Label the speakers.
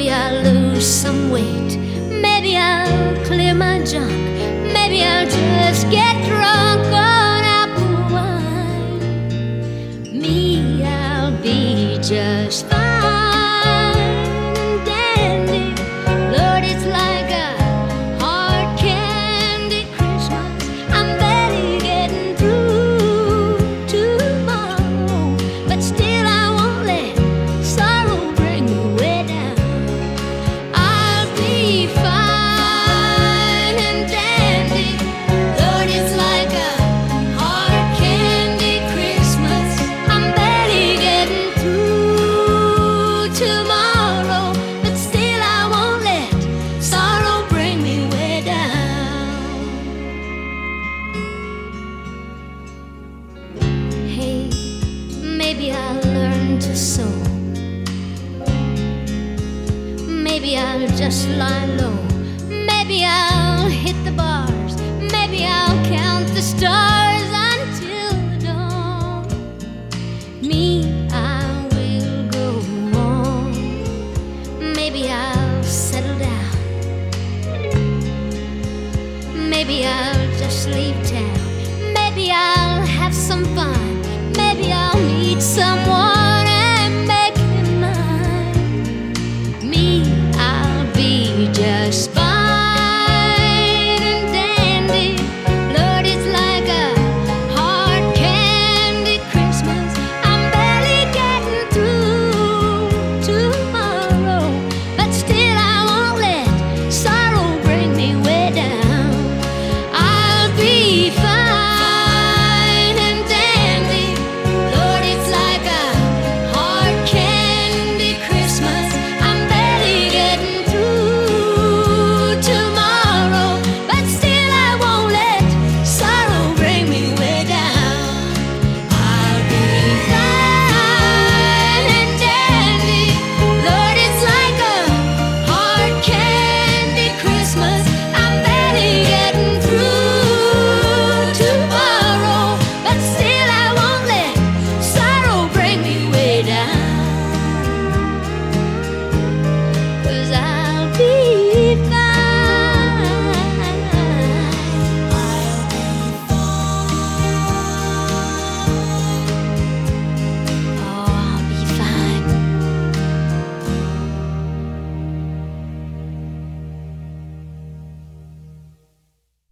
Speaker 1: Maybe I'll lose some weight. Maybe I'll clear my junk. Maybe I'll just get drunk on apple wine. Me, I'll be just fine and dandy. Lord, it's like a hard candy Christmas. I'm barely getting through tomorrow, but still I won't let sorrow bring me way down. I'll be fine and dandy. Lord, it's like a hard candy Christmas. I'm barely getting through tomorrow, but still I won't let sorrow bring me way down. Hey, maybe I'll learn to sew. Maybe I'll just lie low. Maybe I'll hit the bars. Maybe I'll count the stars until the dawn. Me, I will go on. Maybe I'll settle down. Maybe I'll just leave town. Maybe I'll have some fun. Maybe I'll meet someone